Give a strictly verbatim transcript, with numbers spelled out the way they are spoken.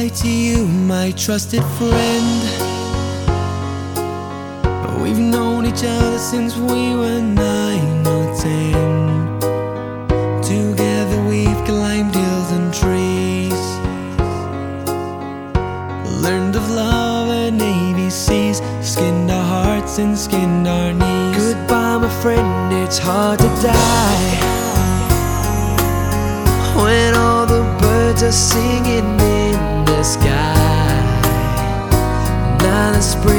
goodbye to you, my trusted friend. We've known each other since we were nine or ten. Together we've climbed hills and trees, learned of love and A B Cs, skinned our hearts and skinned our knees. Goodbye my friend, it's hard to die when all the birds are singing in the sky. Now the spring